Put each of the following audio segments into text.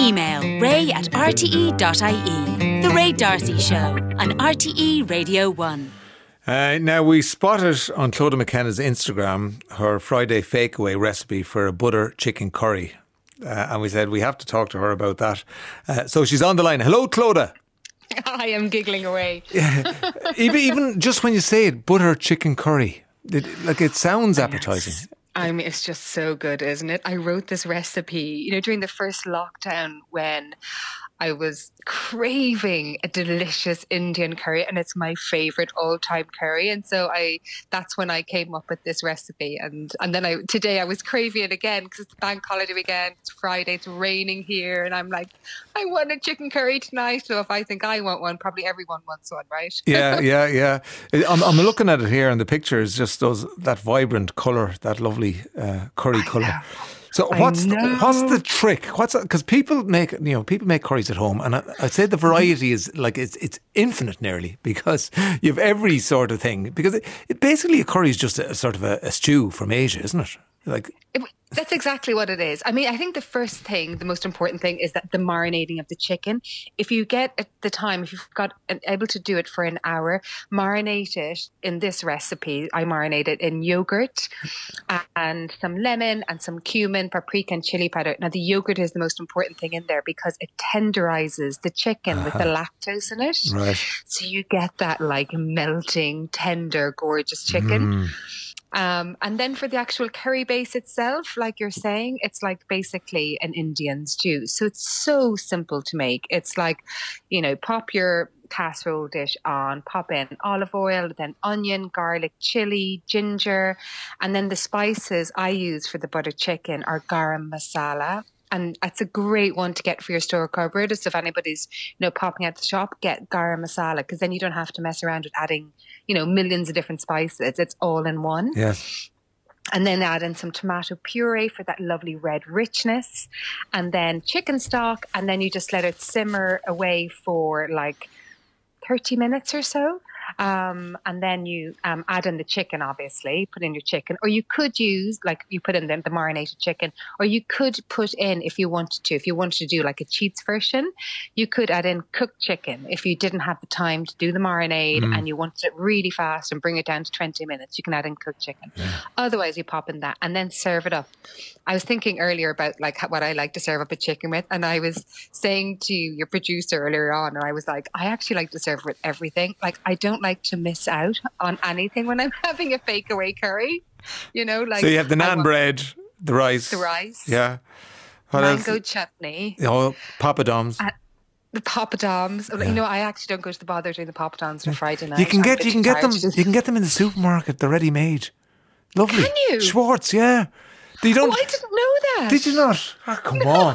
Email ray@rte.ie. The Ray D'Arcy Show on RTE Radio 1. Now, we spotted on Clodagh McKenna's Instagram her Friday fakeaway recipe for a butter chicken curry. And we said we have to talk to her about that. So she's on the line. Hello, Clodagh. I am giggling away. even just when you say it, butter chicken curry, it sounds appetising. I mean, it's just so good, isn't it? I wrote this recipe, during the first lockdown when I was craving a delicious Indian curry, and it's my favourite all-time curry. And so that's when I came up with this recipe. And then today I was craving it again because it's the bank holiday weekend. It's Friday, it's raining here, and I'm like, I want a chicken curry tonight. So if I think I want one, probably everyone wants one, right? Yeah. I'm looking at it here, and the picture is just that vibrant colour, that lovely curry colour. So what's the trick? Because people make curries at home, and I'd say the variety is it's infinite nearly, because you have every sort of thing. Because it basically, a curry is just a sort of a stew from Asia, isn't it? That's exactly what it is. I mean, I think the most important thing is that the marinating of the chicken. If you get at the time, if you've got able to do it for an hour, marinate it in this recipe. I marinate it in yogurt and some lemon and some cumin, paprika and chili powder. Now, the yogurt is the most important thing in there because it tenderizes the chicken with the lactose in it. Right. So you get that melting, tender, gorgeous chicken. And then for the actual curry base itself, like you're saying, it's basically an Indian stew. So it's so simple to make. It's pop your casserole dish on, pop in olive oil, then onion, garlic, chili, ginger. And then the spices I use for the butter chicken are garam masala. And it's a great one to get for your store cupboard. So if anybody's, popping out the shop, get garam masala, because then you don't have to mess around with adding, millions of different spices. It's all in one. Yes. And then add in some tomato puree for that lovely red richness. And then chicken stock. And then you just let it simmer away for 30 minutes or so. And then you add in the chicken, obviously, put in your chicken. Or you could use, you put in the marinated chicken. Or you could put in, if you wanted to do a cheats version, you could add in cooked chicken. If you didn't have the time to do the marinade and you wanted it really fast and bring it down to 20 minutes, you can add in cooked chicken. Yeah. Otherwise, you pop in that and then serve it up. I was thinking earlier about what I like to serve up a chicken with. And I was saying to your producer earlier on, and I was like, I actually like to serve with everything. I don't like to miss out on anything when I'm having a fakeaway curry. So you have the naan bread, the rice. Yeah. What mango else? chutney. Oh, papadums. The poppadoms. Yeah. I actually don't go to the bother doing the poppadoms on Friday night. You can get them in the supermarket. They're ready made. Lovely. Can you? Schwartz, yeah. I didn't know that. Did you not? Oh, come on.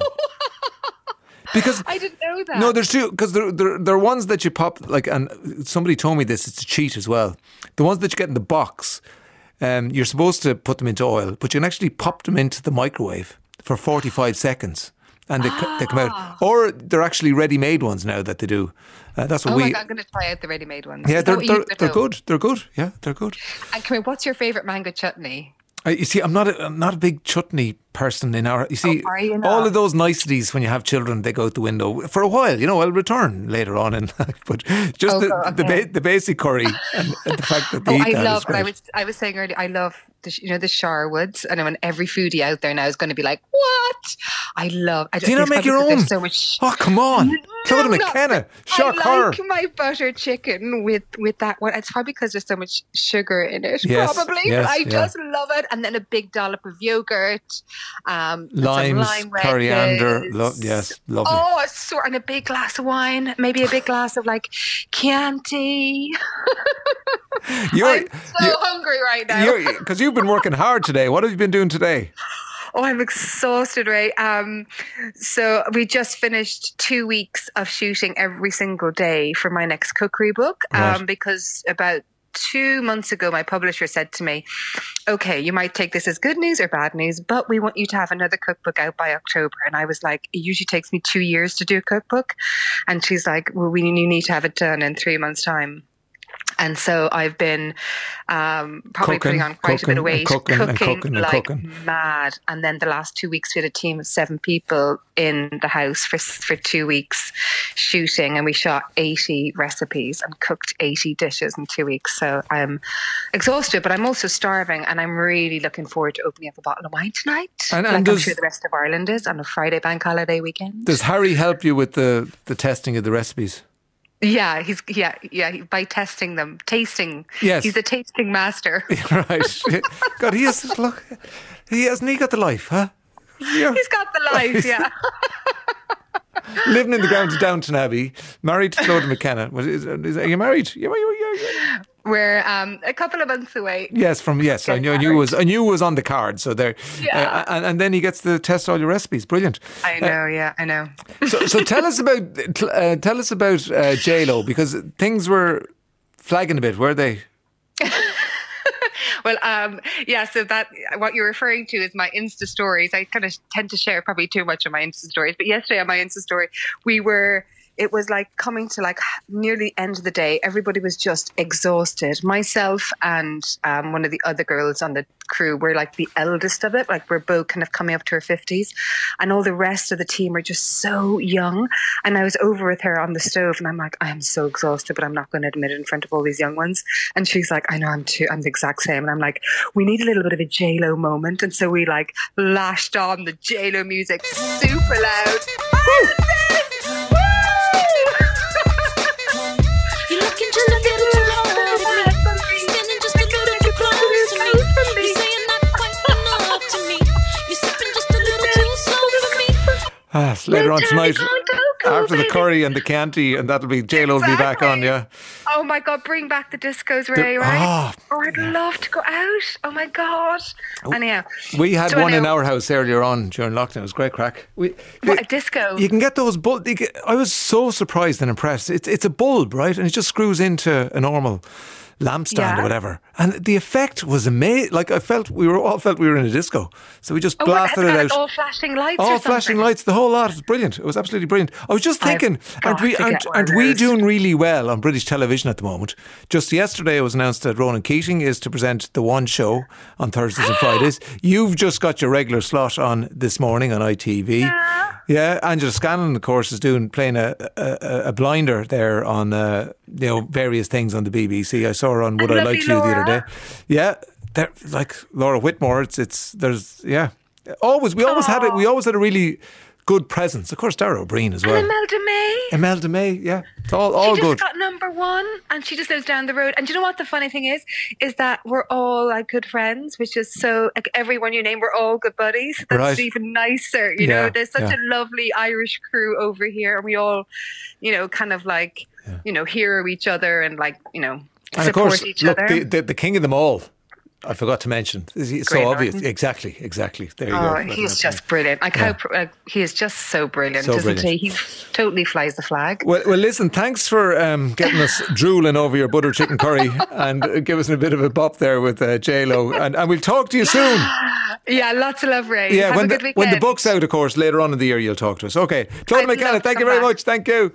Because I didn't know that. No, there's two. Because there are ones that you pop, and somebody told me this, it's a cheat as well. The ones that you get in the box, you're supposed to put them into oil, but you can actually pop them into the microwave for 45 seconds. And they come out. Or they're actually ready-made ones now that they do. That's what I'm going to try out the ready-made ones. Yeah, they're good. They're good. Yeah, they're good. And come here, what's your favourite mango chutney? You see, I'm not a big chutney person in our. You see, all of those niceties when you have children, they go out the window for a while. I'll return later on in life, but just the basic curry and the fact that they eat that is great. I was saying earlier, I love the Sharwoods, and I mean, every foodie out there now is going to be like, "What?" Do you not make your own? So much. Oh, come on, Clodagh McKenna, shock her. I like my butter chicken with that one. It's probably because there's so much sugar in it, yes, probably. Yes, but I just love it, and then a big dollop of yogurt, limes, lime coriander. Yes, lovely. Oh, and a big glass of wine, maybe a big glass of Chianti. I'm so hungry right now. Because you've been working hard today. What have you been doing today? Oh, I'm exhausted, Ray. So we just finished 2 weeks of shooting every single day for my next cookery book. Right. Because about 2 months ago, my publisher said to me, okay, you might take this as good news or bad news, but we want you to have another cookbook out by October. And I was like, it usually takes me 2 years to do a cookbook. And she's like, well, you need to have it done in 3 months' time. And so I've been probably putting on quite a bit of weight, cooking mad. And then the last 2 weeks, we had a team of 7 people in the house for 2 weeks shooting, and we shot 80 recipes and cooked 80 dishes in 2 weeks. So I'm exhausted, but I'm also starving, and I'm really looking forward to opening up a bottle of wine tonight. And I'm sure the rest of Ireland is on a Friday bank holiday weekend. Does Harry help you with the testing of the recipes? Yeah, by tasting them. Yes. He's a tasting master. Right. God, he hasn't he got the life, huh? Yeah. He's got the life, yeah. Living in the grounds of Downton Abbey, married to Clodagh McKenna. Are you married? We're a couple of months away. Yes, I knew it was on the card. So there, and then he gets to test all your recipes. Brilliant. I know. So tell us about J-Lo, because things were flagging a bit, were they? Well, so that what you're referring to is my Insta stories. I kind of tend to share probably too much of my Insta stories, but yesterday on my Insta story, it was like coming to like near the end of the day. Everybody was just exhausted. Myself and one of the other girls on the crew were like the eldest of it. Like we're both kind of coming up to our 50s, and all the rest of the team are just so young. And I was over with her on the stove, and I'm like, I am so exhausted, but I'm not going to admit it in front of all these young ones. And she's like, I know, I'm the exact same. And I'm like, we need a little bit of a J-Lo moment. And so we like lashed on the J-Lo music super loud. Later on tonight, after the curry and the Chianti, and that'll be J-Lo will be back on, yeah. Oh my God, bring back the discos, Ray, right? I'd love to go out. Oh my God. Anyhow. We had one in our house earlier on during lockdown. It was great crack. What, a disco? You can get those I was so surprised and impressed. It's a bulb, right? And it just screws into a normal lampstand or whatever, and the effect was amazing. Like we all felt we were in a disco, so we just blasted it out. All flashing lights. All flashing lights. The whole lot. It was brilliant. It was absolutely brilliant. I was just thinking, aren't we doing really well on British television at the moment? Just yesterday, it was announced that Ronan Keating is to present The One Show on Thursdays and Fridays. You've just got your regular slot on This Morning on ITV. Yeah, Angela Scanlon, of course, is playing a blinder there on various things on the BBC. I saw her on Would I Like You the other day. Yeah, like Laura Whitmore. We always had a really good presence. Of course, Dara O'Brien as well. And Imelda May, yeah. It's all good. She just got #1, and she just lives down the road. And do you know what the funny thing is that we're all like good friends, which is so, like everyone you name, we're all good buddies. That's even nicer, you know. There's such a lovely Irish crew over here, and we all, kind of like, hero each other and like, and support of course, each other. The king of them all, I forgot to mention. It's so obvious. Exactly. There you go. He's just brilliant. He is just so brilliant, isn't he? He totally flies the flag. Well, listen, thanks for getting us drooling over your butter chicken curry and give us a bit of a bop there with J-Lo. And we'll talk to you soon. Yeah, lots of love, Ray. Yeah, Have a good weekend. When the book's out, of course, later on in the year, you'll talk to us. Okay. Clodagh McKenna, thank you very much. Thank you.